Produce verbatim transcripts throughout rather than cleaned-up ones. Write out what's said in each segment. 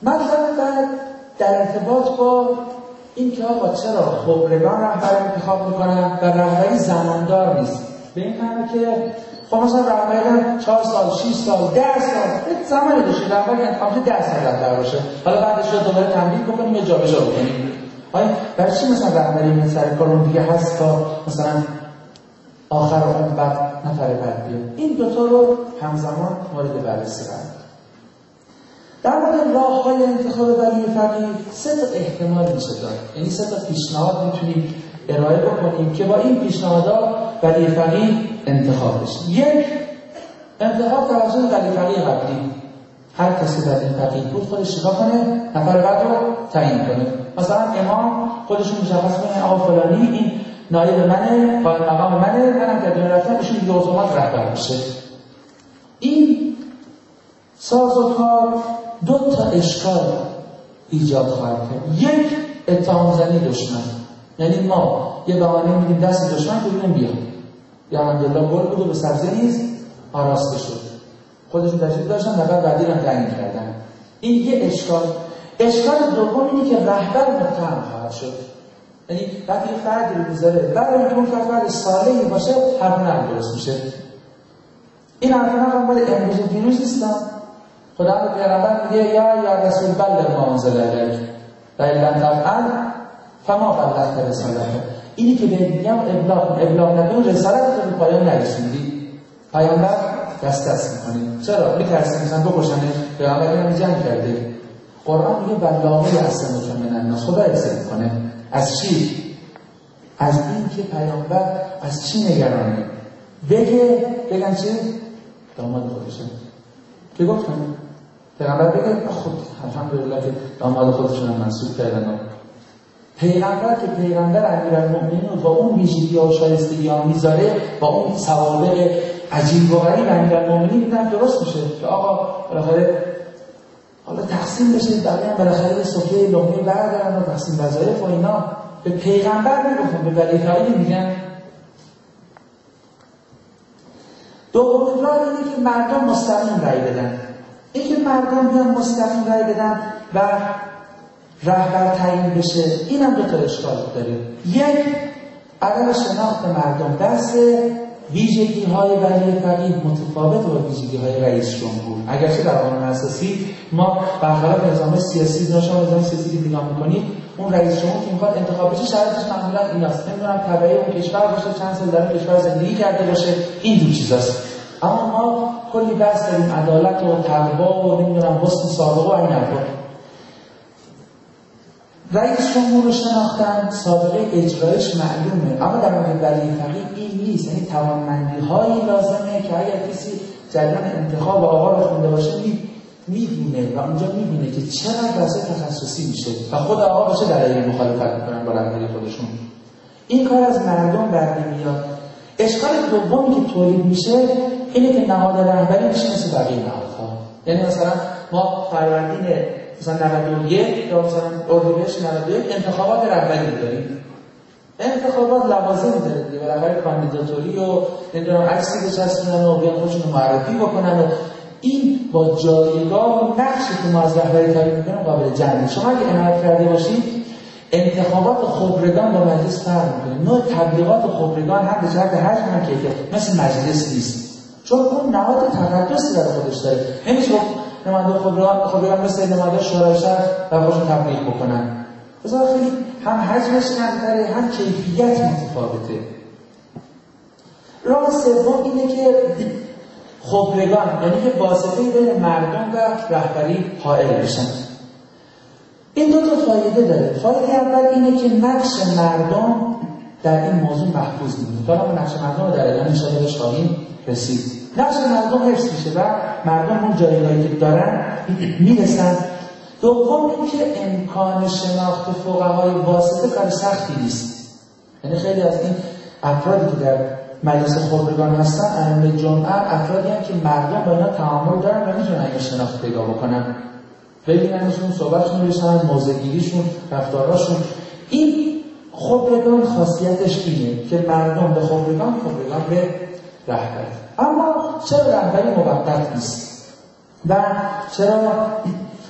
مطلب بعد در ارتباط با این که آقا چرا خبرگان رهبر انتخاب میکنن و رهبری زماندار نیست. به این معنی که خب مثلا رهبری چهار سال، شش سال، ده سال یه زمانی داشته رهبری انتخاب ده سال رهبر باشه، حالا بعدش رو دوباره تمدید بکنیم یا جابجا بکنیم. آیا برای چی مثلا رهبری من سر کار اون دیگه هست تا مثلا آخر اون بعد نفر بعد بیاد؟ این دوتا رو همزمان مورد بررسی قرار داد. در مورد راه‌های انتخاب ولی فقیه سه تا احتمال میشه داد، یعنی سه تا پیشنهاد میتونیم ارائه بکنیم که با این پیشنهادات ولی فقیه انتخاب بشه. یک، انتخاب توسط ولی فقیه قبلی، هر کسی در این فقیه بود خودش چیکار کنه؟ نفر بعد رو تعیین کنه. مثلا امام خودشون مشخص کنه آقا فلانی این نایب منه، قائم مقام منه، منم که دنیا رفتم بهشون دیگه اتومات رهبر بشه. این سازوکار دو تا اشکال ایجاد خواهد کرد. یک، اتهام زنی دشمن، یعنی ما یه بهانه میدیم دست دشمن که ببینیم بیا یا الحمدلله گل بود و به سبزه نیز آراسته شد، خودشون تشریف داشتن نفر بعدی رو تعیین کردن. این یه اشکال. اشکال دوم اینه که رهبر متهم خواهد شد، یعنی وقتی یه فردی رو میذاره برای اینکه اون فرد صالحی باشه حرف نقل درست میشه. این حرف نقل هم باید امروز و دیروز نیستن. خدا به پیغمبر میگه یا یا رسول بلغ ما انزل الیک و ان لم تفعل فما بلغت رسالته. اینی که بهت میگم ابلاغ ابلاغ نکن رسالت رو به پایان نرسوندی. پیامبر دست دست میکنه. چرا؟ میترسیم مثلا بکشنه، پیغمبر اینو جنگ کرده. قرآن میگه بلاغه اصلا من الناس. خدا اصلا میکنه از چی؟ از این که پیامبر از چی نگرانه؟ بگه بگن چی؟ داماد خودشه که گفتن پیغمبر بگه خود الحمدلله که داماد خودشون هم منصوب کردن. پیغمبر که پیغمبر امیرالمؤمنین با اون ویژگی ها و شایستگی ها میذاره، با اون سوابق عجیب و غریب امیرالمؤمنین میدن درست میشه که آقا بالاخره حالا تقسیم بشه، بقیه هم بالاخره سفره لقمه بردارن و تقسیم وظایف و اینا. به پیغمبر میگفتن، به ولی فقیه میگن. دومین راه اینه که مردم مستقیم رأی بدن. این که مردم بیان مستقیم رأی بدن و رهبر تعیین بشه، این هم دو تا اشکال داره. یک، عدم شناخت مردم درس ویژگی های ولی فقیه متفاوت با ویژگی های رئیس جمهور. اگرچه در قانون اساسی ما برخلاف نظام سیاسی، نشان نظام سیاسی که نگاه می‌کنید، اون رئیس جمهور که میخواد انتخاب بشه شرطش معمولا ایناست، نمیدونم تبعی اون کشور باشه، چند سال در کشور زندگی کرده باشه، این دو چیزاست. اما ما کلی بحث داریم عدالت و تقوا و نمیدونم حسن سابقه و این حرفا. رئیس جمهور رو شناختن، سابقه اجرایش معلومه، اما در مورد ولی فقیه این نیست. یعنی توانمندی‌هایی لازمه که اگر کسی جریان انتخاب آقا رو خونده باشه میدونه و اونجا میبینه که چقدر بحث تخصصی میشه و خود آقا باشه در این مخالفت میکنن با رهبری خودشون. این کار از مردم برنمیاد. اشکال دومی که تولید میشه اینه که نهاد رهبری میشه مثل بقیه نهادها. یعنی مثلا ما فروردین مثلا نود و یک یا مثلا اردیبهشت نود و یک انتخابات رهبری داریم. انتخابات لوازم داره دیگه، بالاخره کاندیداتوری و نمیدونم عکسی بچسبونن و بیان خودشون رو معرفی بکنن و این با جایگاه و نقشی که ما از رهبری تعیین می‌کنیم قابل جمع. شما اگه عنایت کرده باشید انتخابات خبرگان با مجلس فرق می‌کنه. نوع تبلیغات خبرگان هم به جهت حجم هم که مثل مجلس نیست، چون اون نهاد تقدسی در خودش داره. نمیشه نماینده خبرگان خبرگان مثل نماینده شورای شهر در خودشون تبلیغ بکنن. بذار خیلی هم حجمش کمتره هم کیفیت متفاوته. راه سوم اینه که خبرگان، یعنی که واسطه بین مردم و رهبری حائل بشن. این دو تا فایده داره. فایده اول اینه که نقش مردم در این موضوع محفوظ میمونه. تا ما نقش مردم رو در ادامه ان شاءالله بهش خواهیم رسید. نقش مردم حفظ میشه و مردم اون جایگاهی که دارن میرسن. دوم اینکه امکان شناخت فقهای واسطه کار سختی نیست. یعنی خیلی از این افرادی که در مجلس خبرگان هستن ائمه جمعه افرادی هستن که مردم با اینا تعامل دارن و میتونن این شناخت پیدا بکنن، ببیننشون، صحبتشون بشنن، موضع‌گیریشون، رفتاراشون. این خبرگان خاصیتش اینه که مردم به خبرگان، خبرگان به رهبری. اما چرا رهبری موقت نیست و چرا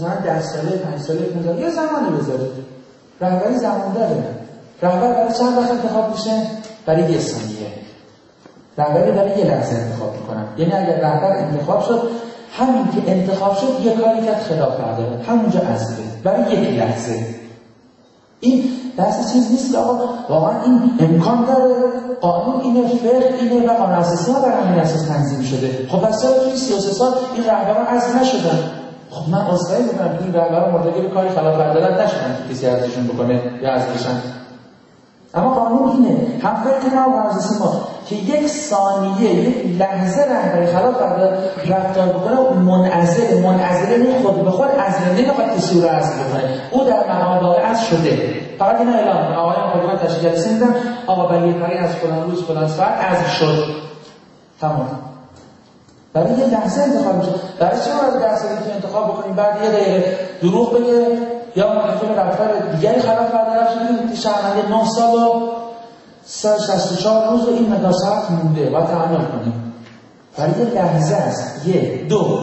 مثلا ده ساله پنج ساله پنج یه زمانی بذارید. رهبری زمان داره. رهبر برای چند وقت انتخاب میشه؟ برای یه ثانیه. رهبری برای یه لحظه انتخاب میکنن. یعنی اگر رهبر انتخاب شد، همین که انتخاب شد یه کاری کرد خلاف داره، همونجا عزله برای یک لحظه. این دست چیز نیست آقا، واقعا این امکان داره، قانون اینه، فقه اینه و قانون اساسی ها بر همین اساس تنظیم شده. خب پس چرا توی سی و سه سال این رهبران عزل نشدن؟ خب من عذرخواهی میکنم این رهبران مرتکب کاری خلاف عدالت نشدن که کسی ازشون بکنه یا عزلشن. اما قانون اینه، هم فکر ما و اساسی ما که یک ثانیه، یک لحظه رهبری خلاف عدالت رفتار بکنه منعزل، منعزله نه خود به خود عزل نمیخواد کسی رو عزل بکنه، او در مقام واقع عزل شده. فقط این اعلام آقایان خودمان تشکیل جلسه میدن آقا برای یه تاری از فلان روز فلان ساعت عزل شد، تمام. برای یه لحظه انتخاب میشه. برای چه باید ده سالی که انتخاب بکنیم بعد یه دقیقه دروغ بگه یا ممکنه رفتار دیگری خلاف عدالت شده که شهروند نه سال و صد و شصت و چهار روز و این مقدار ساعت مونده باید تحمل کنیم. برای یه لحظه است. یک دو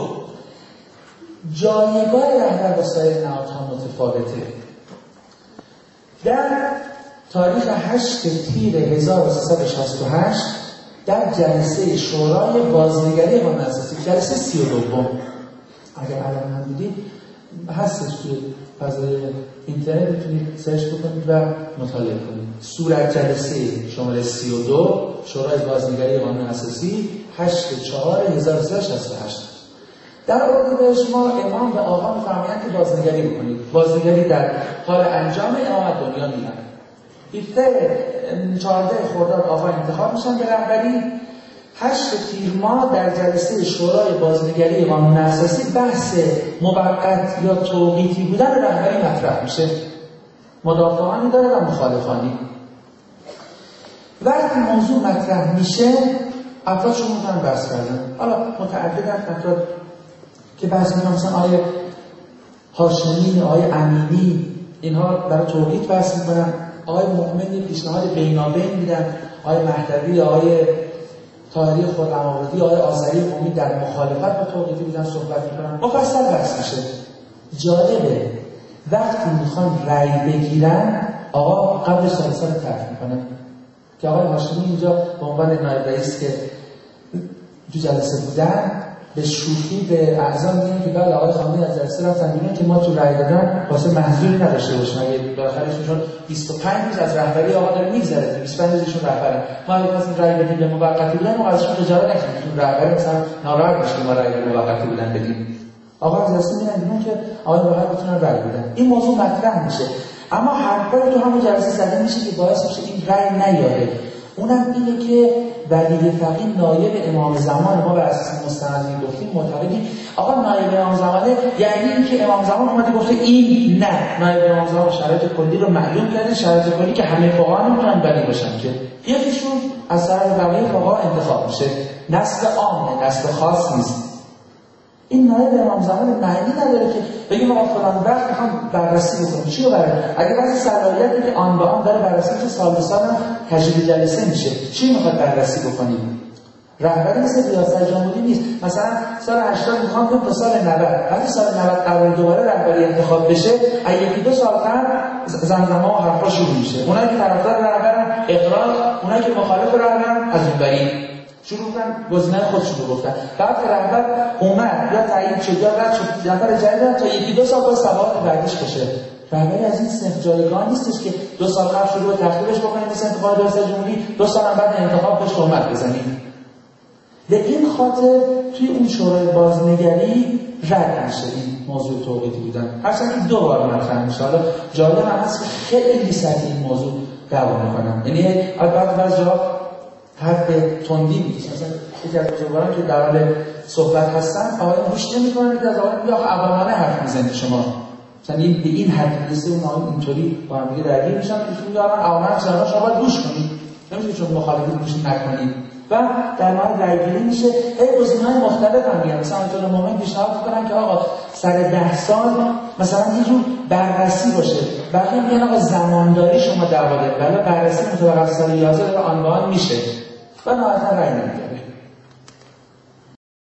جایگاه رهبر با سایر نهادها متفاوته. در تاریخ هشت تیر هزار و سیصد و شصت و هشت در جلسه شورای بازنگری قانون اساسی، جلسه سی و دوم، اگر الان هم دیدید هستش توی فضای اینترنت میتونید سرچ بکنید و مطالعه کنید. صورت جلسه شماره سی و دو شورای بازنگری قانون اساسی هشت چهار هزار و سیصد و شصت و هشت. در اردیبهشت ما امام به آقا می‌فرمایند که بازنگری بکنید. بازنگری در حال انجام امامت دنیا میاد. هفده چهارده خرداد آقا انتخاب میشن به رهبری. هشت تیر ماه در جلسه شورای بازنگری قانون اساسی بحث موقت یا توقیفی بودن رهبری مطرح میشه. مدافعانی داره و مخالفانی. وقتی موضوع مطرح میشه افراد شما میتونن بحث کردن. حالا متعددن افراد که بحث میکنن، مثلا آیه هاشمی، آیه امینی، اینها برای توقیف بحث میکنن. آیه مؤمنی پیشنهاد بینابین میدن. آیه مهدوی، آیه طاهری خرم‌آبادی، آیه آذری قومی در مخالفت با توقیفی میدن صحبت میکنن. مفصل بحث میشه. جالبه وقتی میخوان رأی بگیرن آقا قبل سالسال رو طرح میکنه که آقای هاشمی اینجا به عنوان نایب رئیس که تو جلسه بودن به شوخی به اعضا میگن که بعد آقای خامنه‌ای از جلسه رفتن میگن که ما تو رأی دادن واسه محضوری نداشته باشیم. اگه داخلشون بیست و پنج روز از رهبری آقا داره میگذره، بیست و پنج روزشون رهبره، ما اگه خواستیم رأی بدیم به موقتی بودن ما ازشون اجاره نکنیم تو رهبری مثلا ناراحت بشه که ما رأی به موقتی بودن بدیم. آقا از جلسه میگن میگن که آقا راحت بتونن رأی بدن. این موضوع مطرح میشه، اما حرفای تو همون جلسه زده میشه که باعث میشه این رأی نیاره. اونم اینه که ولی فقیه نایب امام زمان ما بر اساس مستند گفتیم معتقدیم آقا نایب امام زمانه یعنی اینکه امام زمان اومده گفته این نه، نایب امام زمان شرایط کلی رو معلوم کرده، شرایط کلی که همه فقها نمیتونن ولی باشن که یکیشون از طرف بقیه فقها انتخاب میشه، نسل عامه، نسل خاص نیست. این نایب امام زمان معنی نداره که بگیم آقا فلان وقت میخوام بررسی بکنم. چی رو بررسی؟ اگه واسه صلاحیتی که آن به آن داره بررسی میشه، سال به سال هم تجدید جلسه میشه، چی میخواد بررسی بکنیم؟ رهبری مثل ریاست جمهوری نیست. مثلا سال هشتاد میخوام بریم تا سال نود، وقتی سال نود قرار دوباره رهبری انتخاب بشه، اگه یکی دو سال قبل زمزمه و حرفا شروع میشه. اونایی که طرفدار رهبرن اقرار، اونایی که مخالف رهبرن از اون بری شروع کردن گزینه خودشون رو گفتن. بعد که رهبر اومد یا تعیین شد یا رد شد رهبر جدید تا یکی دو سال با ثبات بعدیش بشه. رهبری از این صنف جایگاه نیستش که دو سال قبل شروع تخریبش بکنیم مثل انتخاب ریاست جمهوری، دو سال هم بعد انتخاب بهش تهمت بزنیم. به این خاطر توی اون شورای بازنگری رد میشه این موضوع توقیفی بودن. هرچند دو بار مطرح میشه. حالا جالب هم هست که خیلی سریع این موضوع دعوا میکنن. یعنی البته بعضی جا حرف تندی میگه، مثلا یکی از بزرگواران که در حال صحبت هستن آقایان گوش نمی‌کنن که از آقایان یا عوامانه حرف میزنید شما، مثلا این به این حد میرسه اون آقایان اینطوری با هم دیگه درگیر میشن که ایشون میگن عوامانه مثلا شما باید گوش کنید، نمیشه چون مخالفت گوش نکنید و در مورد رأی‌گیری میشه ای گزینه‌های مختلف هم میگن. مثلا تو مومن پیشنهاد می‌کنن که آقا سر ده سال مثلا یه جور بررسی باشه، بقیه میگن آقا زمانداری شما دعوا دارید، ولی بررسی متوقف سال یازده و آن به آن میشه و نهایتا رأی نمیگیره.